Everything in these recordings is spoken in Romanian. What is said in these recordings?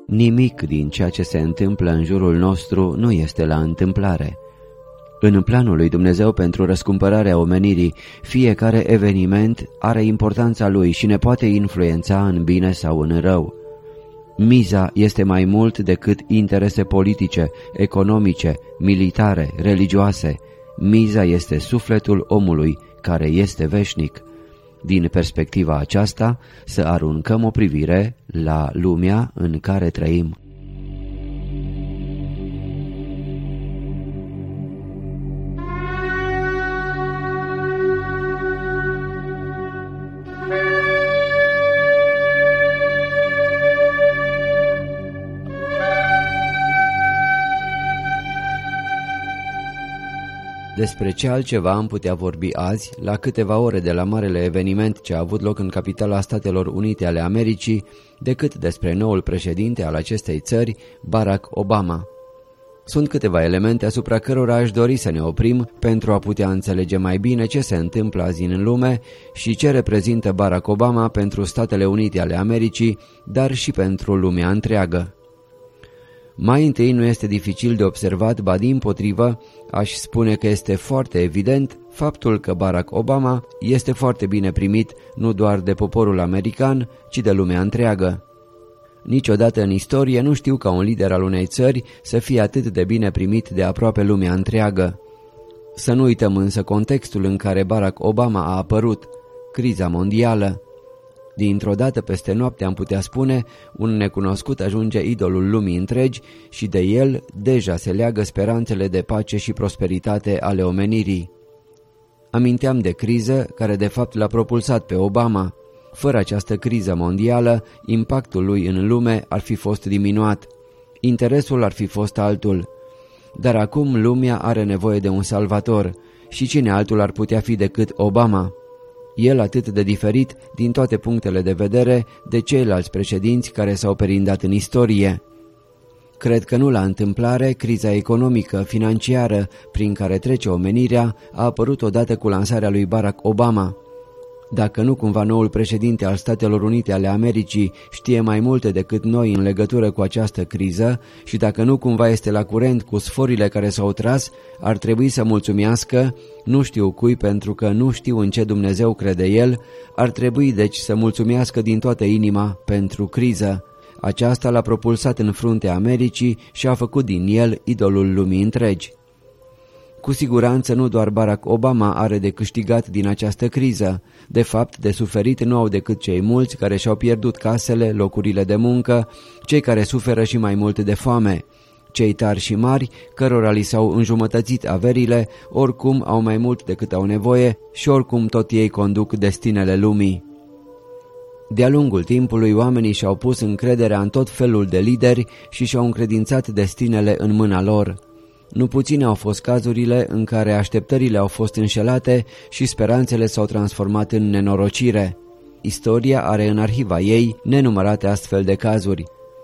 Nimic din ceea ce se întâmplă în jurul nostru nu este la întâmplare. În planul lui Dumnezeu pentru răscumpărarea omenirii, fiecare eveniment are importanța lui și ne poate influența în bine sau în rău. Miza este mai mult decât interese politice, economice, militare, religioase. Miza este sufletul omului, care este veșnic. Din perspectiva aceasta, să aruncăm o privire la lumea în care trăim. Despre ce altceva am putea vorbi azi, la câteva ore de la marele eveniment ce a avut loc în capitala Statelor Unite ale Americii, decât despre noul președinte al acestei țări, Barack Obama. Sunt câteva elemente asupra cărora aș dori să ne oprim pentru a putea înțelege mai bine ce se întâmplă azi în lume și ce reprezintă Barack Obama pentru Statele Unite ale Americii, dar și pentru lumea întreagă. Mai întâi, nu este dificil de observat, ba dimpotrivă, aș spune că este foarte evident faptul că Barack Obama este foarte bine primit nu doar de poporul american, ci de lumea întreagă. Niciodată în istorie nu știu ca un lider al unei țări să fie atât de bine primit de aproape lumea întreagă. Să nu uităm însă contextul în care Barack Obama a apărut, criza mondială. Dintr-o dată peste noapte, am putea spune, un necunoscut ajunge idolul lumii întregi și de el deja se leagă speranțele de pace și prosperitate ale omenirii. Aminteam de criză care de fapt l-a propulsat pe Obama. Fără această criză mondială, impactul lui în lume ar fi fost diminuat. Interesul ar fi fost altul. Dar acum lumea are nevoie de un salvator și cine altul ar putea fi decât Obama? El atât de diferit din toate punctele de vedere de ceilalți președinți care s-au perindat în istorie. Cred că nu la întâmplare, criza economică, financiară prin care trece omenirea a apărut odată cu lansarea lui Barack Obama. Dacă nu cumva noul președinte al Statelor Unite ale Americii știe mai multe decât noi în legătură cu această criză și dacă nu cumva este la curent cu sforile care s-au tras, ar trebui să mulțumească, nu știu cui pentru că nu știu în ce Dumnezeu crede el, ar trebui deci să mulțumească din toată inima pentru criză. Aceasta l-a propulsat în fruntea Americii și a făcut din el idolul lumii întregi. Cu siguranță nu doar Barack Obama are de câștigat din această criză. De fapt, de suferit nu au decât cei mulți care și-au pierdut casele, locurile de muncă, cei care suferă și mai mult de foame. Cei tari și mari, cărora li s-au înjumătățit averile, oricum au mai mult decât au nevoie și oricum tot ei conduc destinele lumii. De-a lungul timpului, oamenii și-au pus încrederea în tot felul de lideri și și-au încredințat destinele în mâna lor. Nu puține au fost cazurile în care așteptările au fost înșelate și speranțele s-au transformat în nenorocire. Istoria are în arhiva ei nenumărate astfel de cazuri.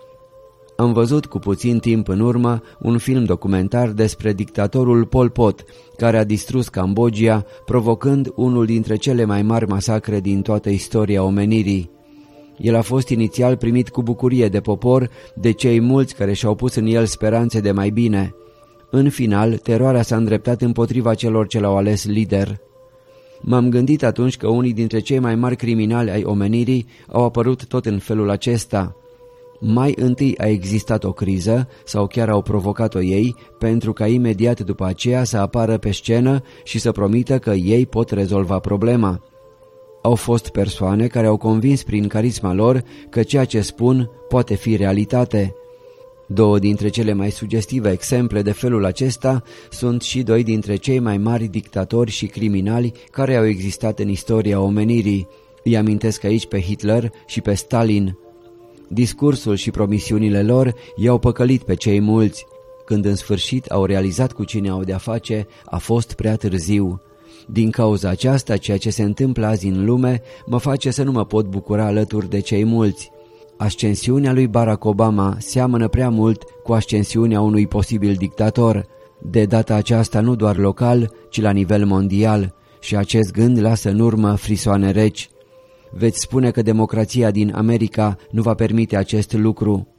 Am văzut cu puțin timp în urmă un film documentar despre dictatorul Pol Pot, care a distrus Cambodgia, provocând unul dintre cele mai mari masacre din toată istoria omenirii. El a fost inițial primit cu bucurie de popor, de cei mulți care și-au pus în el speranțe de mai bine. În final, teroarea s-a îndreptat împotriva celor ce l-au ales lider. M-am gândit atunci că unii dintre cei mai mari criminali ai omenirii au apărut tot în felul acesta. Mai întâi a existat o criză, sau chiar au provocat-o ei, pentru ca imediat după aceea să apară pe scenă și să promită că ei pot rezolva problema. Au fost persoane care au convins prin carisma lor că ceea ce spun poate fi realitate. Două dintre cele mai sugestive exemple de felul acesta sunt și doi dintre cei mai mari dictatori și criminali care au existat în istoria omenirii. Îi amintesc aici pe Hitler și pe Stalin. Discursul și promisiunile lor i-au păcălit pe cei mulți. Când în sfârșit au realizat cu cine au de-a face, a fost prea târziu. Din cauza aceasta, ceea ce se întâmplă azi în lume mă face să nu mă pot bucura alături de cei mulți. Ascensiunea lui Barack Obama seamănă prea mult cu ascensiunea unui posibil dictator, de data aceasta nu doar local, ci la nivel mondial, și acest gând lasă în urmă frisoane reci. Veți spune că democrația din America nu va permite acest lucru.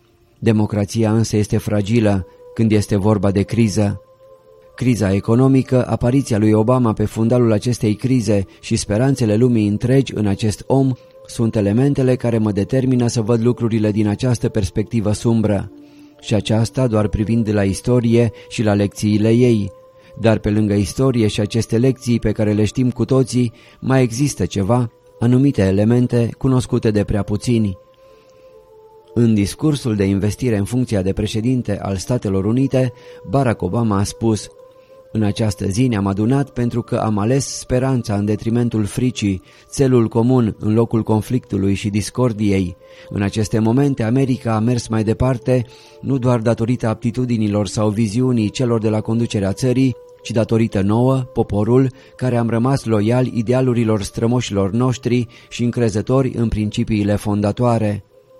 Democrația însă este fragilă când este vorba de criză. Criza economică, apariția lui Obama pe fundalul acestei crize și speranțele lumii întregi în acest om sunt elementele care mă determină să văd lucrurile din această perspectivă sumbră. Și aceasta doar privind la istorie și la lecțiile ei. Dar pe lângă istorie și aceste lecții pe care le știm cu toții, mai există ceva, anumite elemente cunoscute de prea puțini. În discursul de investire în funcția de președinte al Statelor Unite, Barack Obama a spus: "În această zi ne-am adunat pentru că am ales speranța în detrimentul fricii, țelul comun în locul conflictului și discordiei. În aceste momente America a mers mai departe, nu doar datorită aptitudinilor sau viziunii celor de la conducerea țării, ci datorită nouă, poporul, care am rămas loiali idealurilor strămoșilor noștri și încrezători în principiile fondatoare."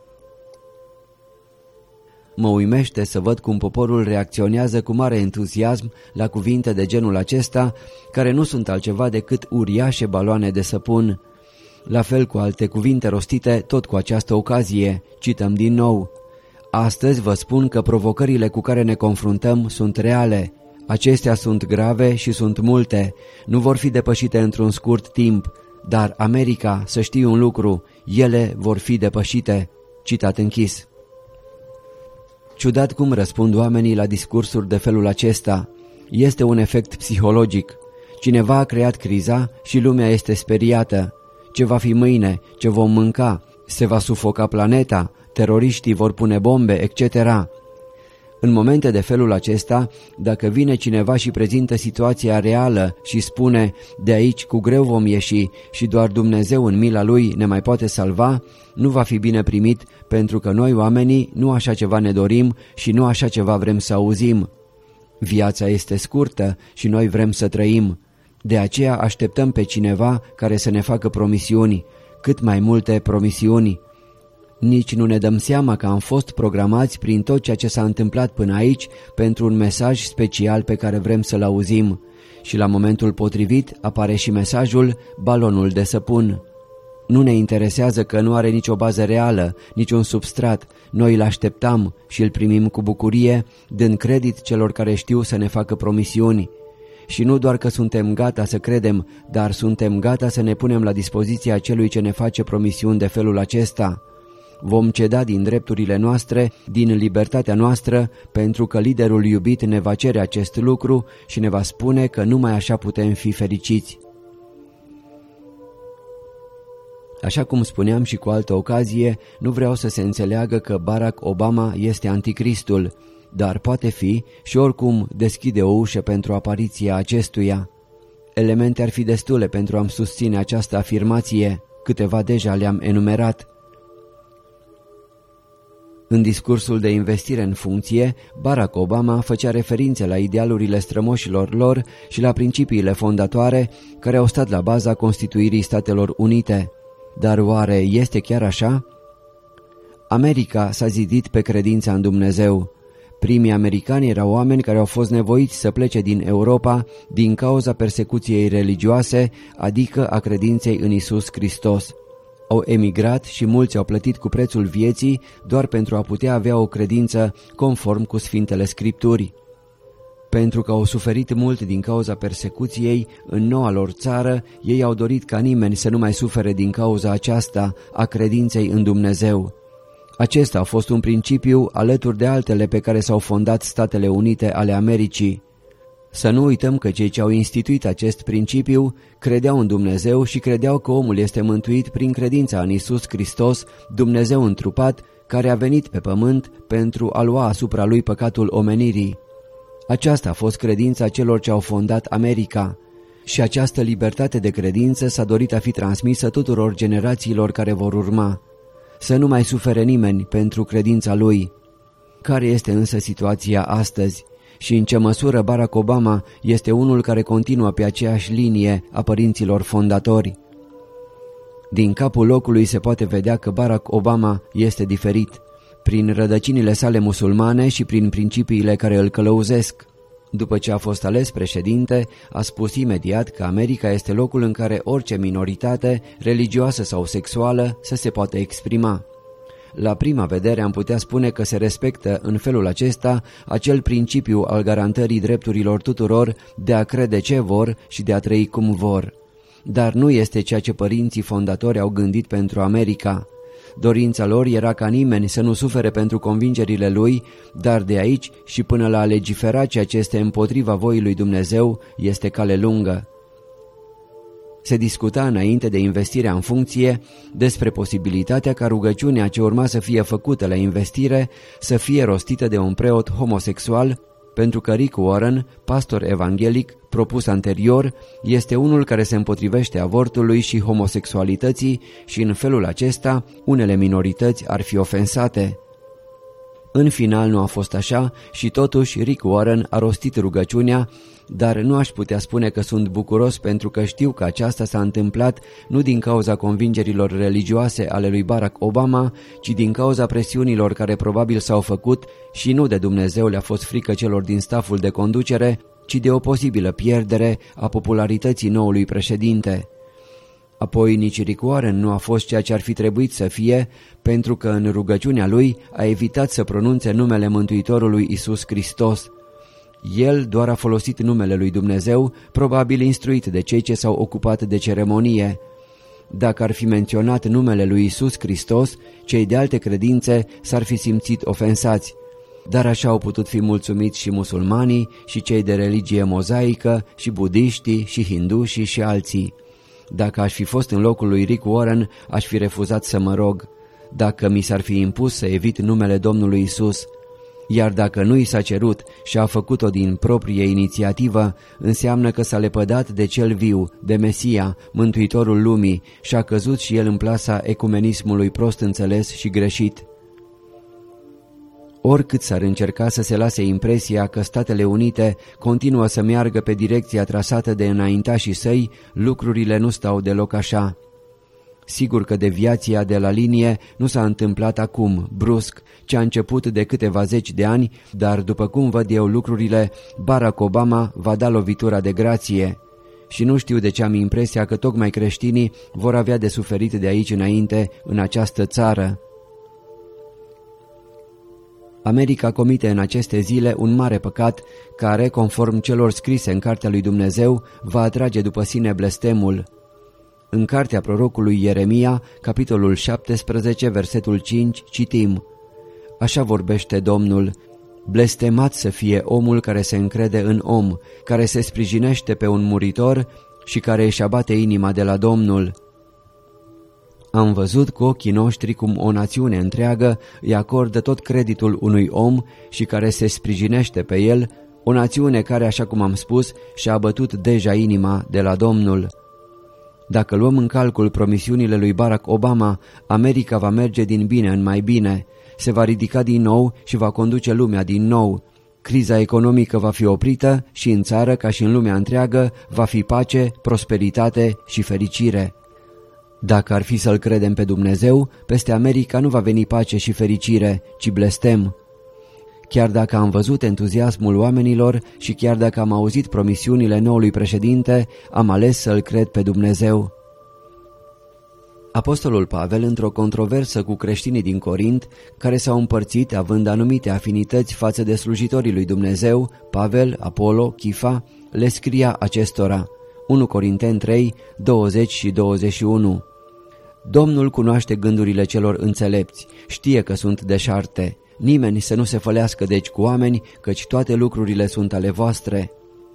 Mă uimește să văd cum poporul reacționează cu mare entuziasm la cuvinte de genul acesta, care nu sunt altceva decât uriașe baloane de săpun. La fel cu alte cuvinte rostite tot cu această ocazie, cităm din nou: "Astăzi vă spun că provocările cu care ne confruntăm sunt reale. Acestea sunt grave și sunt multe, nu vor fi depășite într-un scurt timp, dar America, să știi un lucru, ele vor fi depășite." Citat închis. Ciudat cum răspund oamenii la discursuri de felul acesta. Este un efect psihologic. Cineva a creat criza și lumea este speriată. Ce va fi mâine? Ce vom mânca? Se va sufoca planeta? Teroriștii vor pune bombe, etc. În momente de felul acesta, dacă vine cineva și prezintă situația reală și spune: "De aici cu greu vom ieși și doar Dumnezeu în mila Lui ne mai poate salva", nu va fi bine primit, pentru că noi oamenii nu așa ceva ne dorim și nu așa ceva vrem să auzim. Viața este scurtă și noi vrem să trăim. De aceea așteptăm pe cineva care să ne facă promisiuni, cât mai multe promisiuni. Nici nu ne dăm seama că am fost programați prin tot ceea ce s-a întâmplat până aici pentru un mesaj special pe care vrem să-l auzim. Și la momentul potrivit apare și mesajul balonul de săpun. Nu ne interesează că nu are nicio bază reală, niciun substrat. Noi îl așteptam și îl primim cu bucurie, dând credit celor care știu să ne facă promisiuni. Și nu doar că suntem gata să credem, dar suntem gata să ne punem la dispoziția celui ce ne face promisiuni de felul acesta. Vom ceda din drepturile noastre, din libertatea noastră, pentru că liderul iubit ne va cere acest lucru și ne va spune că numai așa putem fi fericiți. Așa cum spuneam și cu altă ocazie, nu vreau să se înțeleagă că Barack Obama este anticristul, dar poate fi și oricum deschide o ușă pentru apariția acestuia. Elemente ar fi destule pentru a-mi susține această afirmație, câteva deja le-am enumerat. În discursul de investire în funcție, Barack Obama făcea referințe la idealurile strămoșilor lor și la principiile fondatoare care au stat la baza constituirii Statelor Unite. Dar oare este chiar așa? America s-a zidit pe credința în Dumnezeu. Primii americani erau oameni care au fost nevoiți să plece din Europa din cauza persecuției religioase, adică a credinței în Isus Hristos. Au emigrat și mulți au plătit cu prețul vieții doar pentru a putea avea o credință conform cu Sfintele Scripturi. Pentru că au suferit mult din cauza persecuției în noua lor țară, ei au dorit ca nimeni să nu mai sufere din cauza aceasta a credinței în Dumnezeu. Acesta a fost un principiu alături de altele pe care s-au fondat Statele Unite ale Americii. Să nu uităm că cei ce au instituit acest principiu credeau în Dumnezeu și credeau că omul este mântuit prin credința în Isus Hristos, Dumnezeu întrupat, care a venit pe pământ pentru a lua asupra lui păcatul omenirii. Aceasta a fost credința celor ce au fondat America și această libertate de credință s-a dorit a fi transmisă tuturor generațiilor care vor urma. Să nu mai sufere nimeni pentru credința lui. Care este însă situația astăzi? Și în ce măsură Barack Obama este unul care continuă pe aceeași linie a părinților fondatori? Din capul locului se poate vedea că Barack Obama este diferit, prin rădăcinile sale musulmane și prin principiile care îl călăuzesc. După ce a fost ales președinte, a spus imediat că America este locul în care orice minoritate, religioasă sau sexuală, să se poată exprima. La prima vedere am putea spune că se respectă în felul acesta acel principiu al garantării drepturilor tuturor de a crede ce vor și de a trăi cum vor. Dar nu este ceea ce părinții fondatori au gândit pentru America. Dorința lor era ca nimeni să nu sufere pentru convingerile lui, dar de aici și până la a legifera ceea ce este împotriva voii lui Dumnezeu este cale lungă. Se discuta înainte de investirea în funcție despre posibilitatea ca rugăciunea ce urma să fie făcută la investire să fie rostită de un preot homosexual, pentru că Rick Warren, pastor evanghelic propus anterior, este unul care se împotrivește avortului și homosexualității și în felul acesta unele minorități ar fi ofensate. În final nu a fost așa și totuși Rick Warren a rostit rugăciunea, dar nu aș putea spune că sunt bucuros pentru că știu că aceasta s-a întâmplat nu din cauza convingerilor religioase ale lui Barack Obama, ci din cauza presiunilor care probabil s-au făcut și nu de Dumnezeu le-a fost frică celor din staful de conducere, ci de o posibilă pierdere a popularității noului președinte. Apoi nici Rick Warren nu a fost ceea ce ar fi trebuit să fie, pentru că în rugăciunea lui a evitat să pronunțe numele Mântuitorului Iisus Hristos. El doar a folosit numele lui Dumnezeu, probabil instruit de cei ce s-au ocupat de ceremonie. Dacă ar fi menționat numele lui Iisus Hristos, cei de alte credințe s-ar fi simțit ofensați. Dar așa au putut fi mulțumiți și musulmanii, și cei de religie mozaică, și budiștii, și hindușii, și alții. Dacă aș fi fost în locul lui Rick Warren, aș fi refuzat să mă rog. Dacă mi s-ar fi impus să evit numele Domnului Isus, iar dacă nu i s-a cerut și a făcut-o din proprie inițiativă, înseamnă că s-a lepădat de cel viu, de Mesia, Mântuitorul lumii, și a căzut și el în plasa ecumenismului prost înțeles și greșit. Oricât s-ar încerca să se lase impresia că Statele Unite continuă să meargă pe direcția trasată de înaintașii săi, lucrurile nu stau deloc așa. Sigur că deviația de la linie nu s-a întâmplat acum, brusc, ci a început de câteva zeci de ani, dar după cum văd eu lucrurile, Barack Obama va da lovitura de grație. Și nu știu de ce am impresia că tocmai creștinii vor avea de suferit de aici înainte în această țară. America comite în aceste zile un mare păcat care, conform celor scrise în Cartea lui Dumnezeu, va atrage după sine blestemul. În cartea prorocului Ieremia, capitolul 17, versetul 5, citim: Așa vorbește Domnul: blestemat să fie omul care se încrede în om, care se sprijinește pe un muritor și care își abate inima de la Domnul. Am văzut cu ochii noștri cum o națiune întreagă îi acordă tot creditul unui om și care se sprijinește pe el, o națiune care, așa cum am spus, și-a abătut deja inima de la Domnul. Dacă luăm în calcul promisiunile lui Barack Obama, America va merge din bine în mai bine, se va ridica din nou și va conduce lumea din nou. Criza economică va fi oprită și în țară, ca și în lumea întreagă, va fi pace, prosperitate și fericire. Dacă ar fi să-L credem pe Dumnezeu, peste America nu va veni pace și fericire, ci blestem. Chiar dacă am văzut entuziasmul oamenilor și chiar dacă am auzit promisiunile noului președinte, am ales să-L cred pe Dumnezeu. Apostolul Pavel, într-o controversă cu creștinii din Corint, care s-au împărțit având anumite afinități față de slujitorii lui Dumnezeu, Pavel, Apolo, Chifa, le scria acestora. 1 Corinteni 3, 20 și 21. Domnul cunoaște gândurile celor înțelepți, știe că sunt deșarte. Nimeni să nu se fălească deci cu oameni, căci toate lucrurile sunt ale voastre.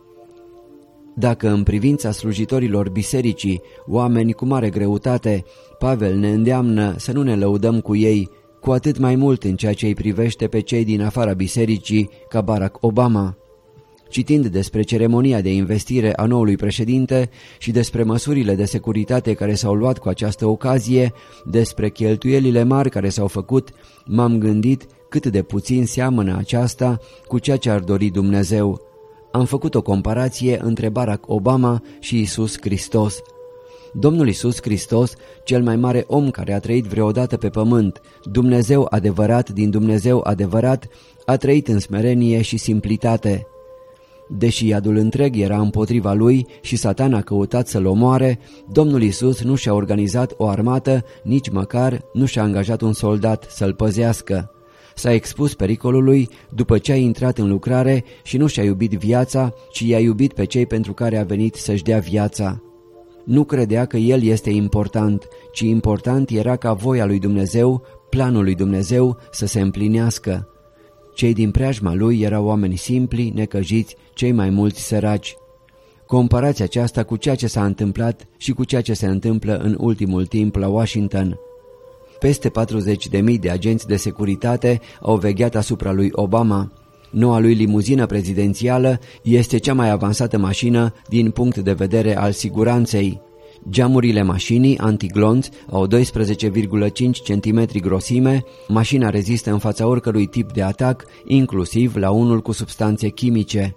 Dacă în privința slujitorilor bisericii, oameni cu mare greutate, Pavel ne îndeamnă să nu ne lăudăm cu ei, cu atât mai mult în ceea ce îi privește pe cei din afara bisericii, ca Barack Obama. Citind despre ceremonia de investire a noului președinte și despre măsurile de securitate care s-au luat cu această ocazie, despre cheltuielile mari care s-au făcut, m-am gândit cât de puțin seamănă aceasta cu ceea ce ar dori Dumnezeu. Am făcut o comparație între Barack Obama și Iisus Hristos. Domnul Iisus Hristos, cel mai mare om care a trăit vreodată pe pământ, Dumnezeu adevărat din Dumnezeu adevărat, a trăit în smerenie și simplitate. Deși iadul întreg era împotriva lui și Satan a căutat să-l omoare, Domnul Iisus nu și-a organizat o armată, nici măcar nu și-a angajat un soldat să-l păzească. S-a expus pericolului după ce a intrat în lucrare și nu și-a iubit viața, ci i-a iubit pe cei pentru care a venit să-și dea viața. Nu credea că el este important, ci important era ca voia lui Dumnezeu, planul lui Dumnezeu să se împlinească. Cei din preajma lui erau oameni simpli, necăjiți, cei mai mulți săraci. Comparați aceasta cu ceea ce s-a întâmplat și cu ceea ce se întâmplă în ultimul timp la Washington. Peste 40.000 de agenți de securitate au vegheat asupra lui Obama. Noua lui limuzină prezidențială este cea mai avansată mașină din punct de vedere al siguranței. Geamurile mașinii antiglonț au 12,5 cm grosime, mașina rezistă în fața oricărui tip de atac, inclusiv la unul cu substanțe chimice.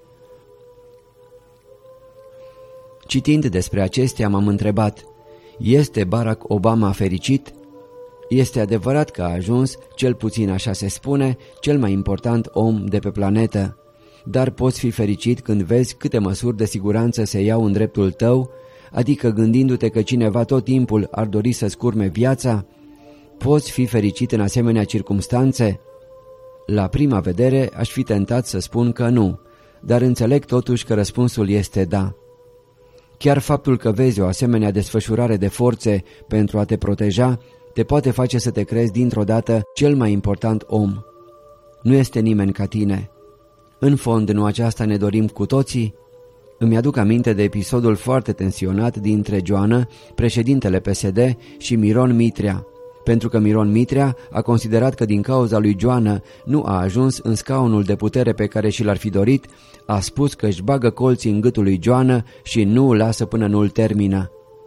Citind despre acestea m-am întrebat, este Barack Obama fericit? Este adevărat că a ajuns, cel puțin așa se spune, cel mai important om de pe planetă. Dar poți fi fericit când vezi câte măsuri de siguranță se iau în dreptul tău, adică gândindu-te că cineva tot timpul ar dori să-ți curme viața? Poți fi fericit în asemenea circumstanțe? La prima vedere aș fi tentat să spun că nu, dar înțeleg totuși că răspunsul este da. Chiar faptul că vezi o asemenea desfășurare de forțe pentru a te proteja te poate face să te crezi dintr-o dată cel mai important om. Nu este nimeni ca tine. În fond, nu aceasta ne dorim cu toții? Îmi aduc aminte de episodul foarte tensionat dintre Joană, președintele PSD, și Miron Mitrea. Pentru că Miron Mitrea a considerat că din cauza lui Joană nu a ajuns în scaunul de putere pe care și l-ar fi dorit, a spus că își bagă colții în gâtul lui Joană și nu îl lasă până nu îl termină.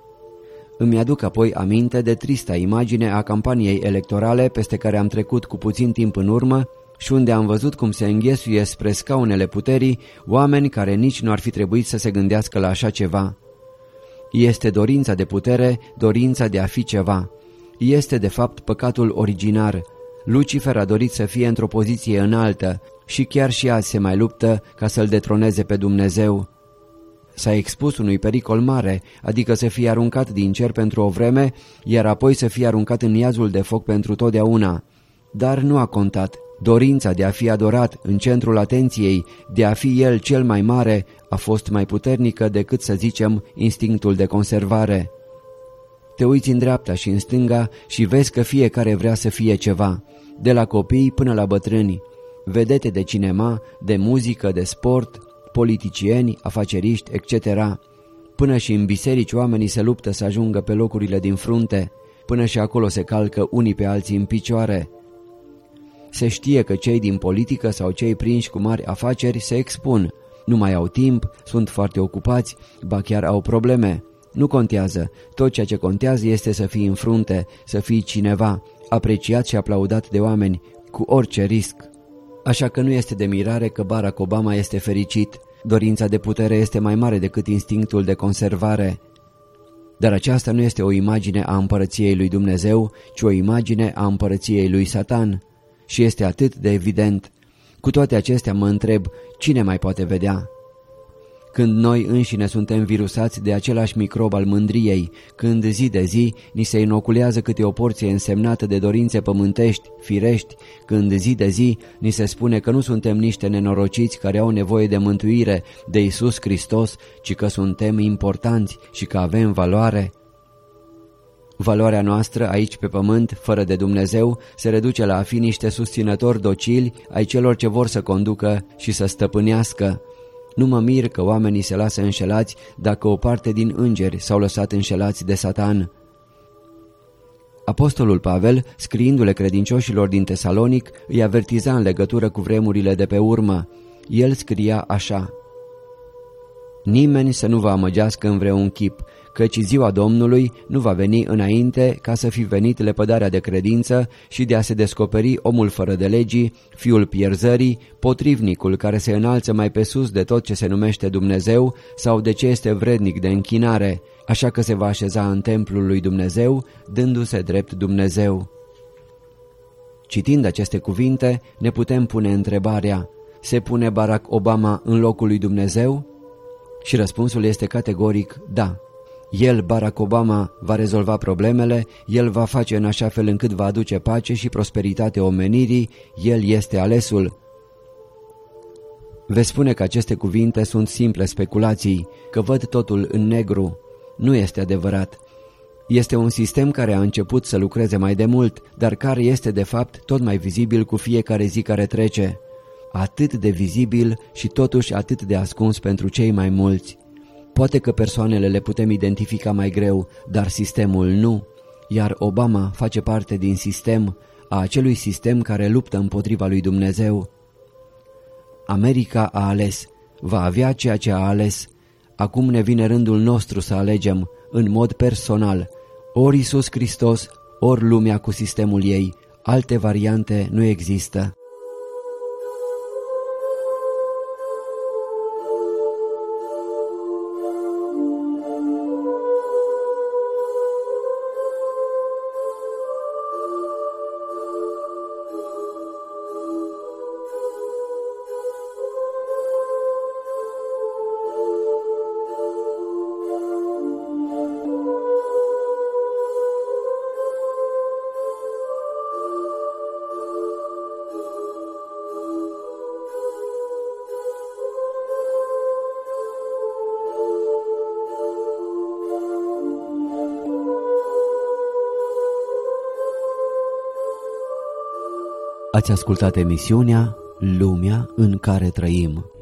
Îmi aduc apoi aminte de trista imagine a campaniei electorale peste care am trecut cu puțin timp în urmă și unde am văzut cum se înghesuie spre scaunele puterii oameni care nici nu ar fi trebuit să se gândească la așa ceva. Este dorința de putere, dorința de a fi ceva. Este de fapt păcatul originar. Lucifer a dorit să fie într-o poziție înaltă și chiar și azi se mai luptă ca să-l detroneze pe Dumnezeu. S-a expus unui pericol mare, adică să fie aruncat din cer pentru o vreme, iar apoi să fie aruncat în iazul de foc pentru totdeauna. Dar nu a contat. Dorința de a fi adorat în centrul atenției, de a fi el cel mai mare, a fost mai puternică decât, să zicem, instinctul de conservare. Te uiți în dreapta și în stânga și vezi că fiecare vrea să fie ceva, de la copii până la bătrâni, vedete de cinema, de muzică, de sport, politicieni, afaceriști, etc. Până și în biserici oamenii se luptă să ajungă pe locurile din frunte, până și acolo se calcă unii pe alții în picioare. Se știe că cei din politică sau cei prinși cu mari afaceri se expun, nu mai au timp, sunt foarte ocupați, ba chiar au probleme. Nu contează, tot ceea ce contează este să fii în frunte, să fii cineva, apreciat și aplaudat de oameni, cu orice risc. Așa că nu este de mirare că Barack Obama este fericit, dorința de putere este mai mare decât instinctul de conservare. Dar aceasta nu este o imagine a împărăției lui Dumnezeu, ci o imagine a împărăției lui Satan. Și este atât de evident. Cu toate acestea mă întreb, cine mai poate vedea? Când noi înșine suntem virusați de același microb al mândriei, când zi de zi ni se inoculează câte o porție însemnată de dorințe pământești, firești, când zi de zi ni se spune că nu suntem niște nenorociți care au nevoie de mântuire, de Iisus Hristos, ci că suntem importanți și că avem valoare. Valoarea noastră aici pe pământ, fără de Dumnezeu, se reduce la a fi niște susținători docili ai celor ce vor să conducă și să stăpânească. Nu mă mir că oamenii se lasă înșelați dacă o parte din îngeri s-au lăsat înșelați de Satan. Apostolul Pavel, scriindu-le credincioșilor din Tesalonic, îi avertiza în legătură cu vremurile de pe urmă. El scria așa: nimeni să nu vă amăgească în vreun chip, căci ziua Domnului nu va veni înainte ca să fi venit lepădarea de credință și de a se descoperi omul fără de legii, fiul pierzării, potrivnicul care se înalță mai pe sus de tot ce se numește Dumnezeu sau de ce este vrednic de închinare, așa că se va așeza în templul lui Dumnezeu, dându-se drept Dumnezeu. Citind aceste cuvinte, ne putem pune întrebarea: Se pune Barack Obama în locul lui Dumnezeu? Și răspunsul este categoric da. El, Barack Obama, va rezolva problemele, el va face în așa fel încât va aduce pace și prosperitate omenirii, el este alesul. Veți spune că aceste cuvinte sunt simple speculații, că văd totul în negru. Nu este adevărat. Este un sistem care a început să lucreze mai de mult, dar care este de fapt tot mai vizibil cu fiecare zi care trece. Atât de vizibil și totuși atât de ascuns pentru cei mai mulți. Poate că persoanele le putem identifica mai greu, dar sistemul nu. Iar Obama face parte din sistem, a acelui sistem care luptă împotriva lui Dumnezeu. America a ales, va avea ceea ce a ales. Acum ne vine rândul nostru să alegem, în mod personal, ori Iisus Hristos, ori lumea cu sistemul ei. Alte variante nu există. Ați ascultat emisiunea Lumea în care trăim.